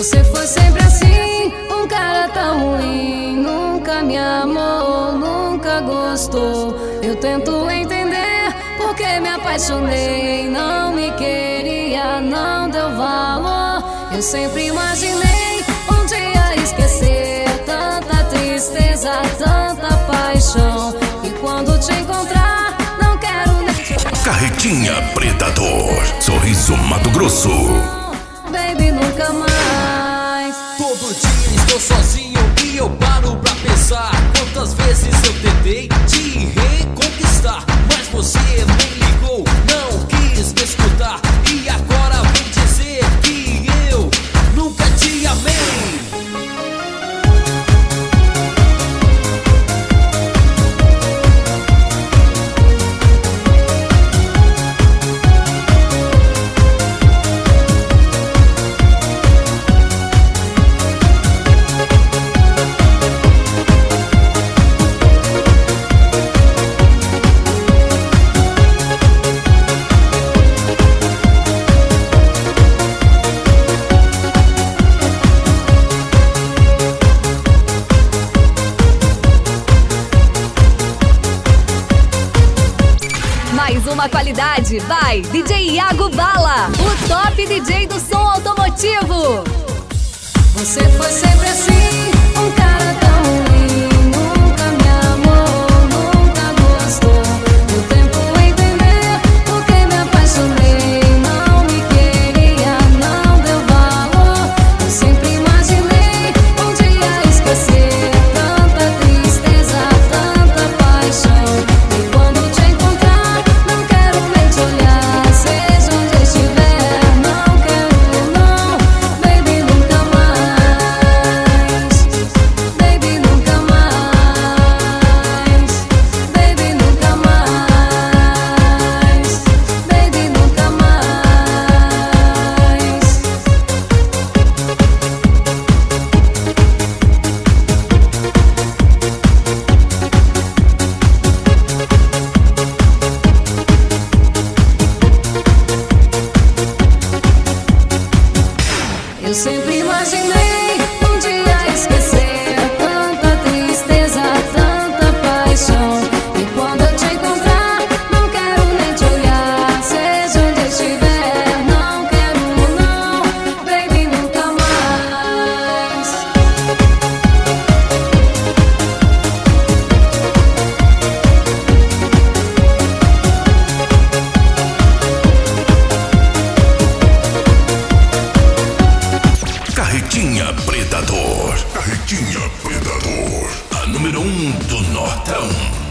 Você foi sempre assim, um cara tão ruim. Nunca me amou, nunca gostou. Eu tento entender porque me apaixonei. Não me queria, não deu valor. Eu sempre imaginei um dia esquecer tanta tristeza, tanta paixão. E quando te encontrar, não quero nem te olhar. Carretinha Predador, Sorriso Mato Grosso. Baby, nunca mais. Todo dia estou sozinho e eu paro pra pensar quantas vezes eu tentei te reconquistar, mas você nem ligou, não quis me escutar. E agora vem dizer que eu nunca te amei. Mais uma qualidade, vai DJ Iago Bala, o top DJ do som automotivo. Você foi sempre assim, um cara tão ruim. Nunca me amou, nunca gostou. Eu tento entender porque me apaixonei. Não me queria, não deu valor. Eu sempre imaginei um dia esquecer tanta tristeza, tanta paixão. E quando te encontrar, não quero nem te olhar. Seja onde estiver, não quero não. Baby, nunca mais. Baby, nunca mais. Baby, nunca mais. Baby, nunca mais. Eu sempre imaginei um dia esquecer tanta tristeza, tanta paixão. E quando eu te encontrar, não quero nem te olhar. Seja onde estiver, não quero não. Baby, nunca mais. Carretinha Predador. Carretinha Predador. A número 1 do Nortão.